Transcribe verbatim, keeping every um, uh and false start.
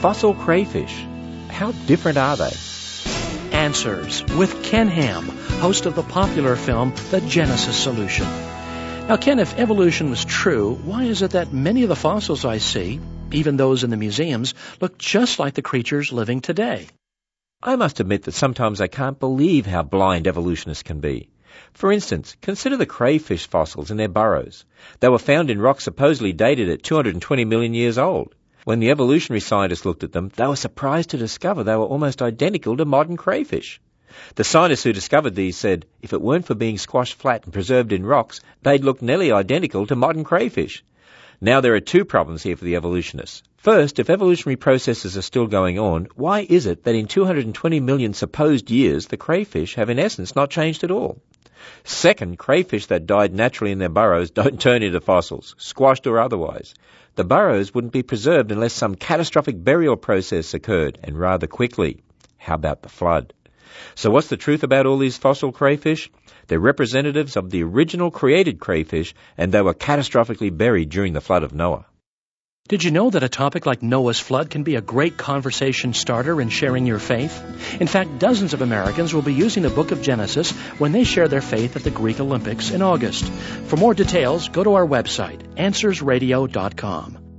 fossil crayfish. How different are they? Answers with Ken Ham, host of the popular film The Genesis Solution. Now, Ken, if evolution was true, why is it that many of the fossils I see, even those in the museums, look just like the creatures living today? I must admit that sometimes I can't believe how blind evolutionists can be. For instance, consider the crayfish fossils in their burrows. They were found in rocks supposedly dated at two hundred twenty million years old. When the evolutionary scientists looked at them, they were surprised to discover they were almost identical to modern crayfish. The scientists who discovered these said if it weren't for being squashed flat and preserved in rocks, they'd look nearly identical to modern crayfish. Now there are two problems here for the evolutionists. First, if evolutionary processes are still going on, why is it that in two hundred twenty million supposed years the crayfish have in essence not changed at all? Second, crayfish that died naturally in their burrows don't turn into fossils, squashed or otherwise. The burrows wouldn't be preserved unless some catastrophic burial process occurred, and rather quickly. How about the flood? So what's the truth about all these fossil crayfish? They're representatives of the original created crayfish, and they were catastrophically buried during the flood of Noah. Did you know that a topic like Noah's flood can be a great conversation starter in sharing your faith? In fact, dozens of Americans will be using the book of Genesis when they share their faith at the Greek Olympics in August. For more details, go to our website, answers radio dot com.